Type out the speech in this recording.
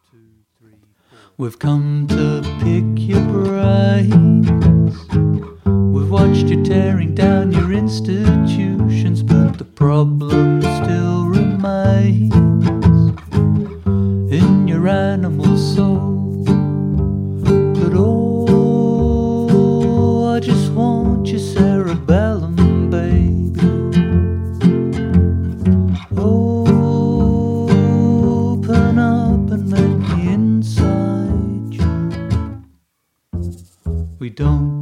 We've come to pick your brains. We've watched you tearing down your institutions, but the problem still remains in your animal soul. But oh, I just want your cerebellum, baby. Open up and let me inside you. We don't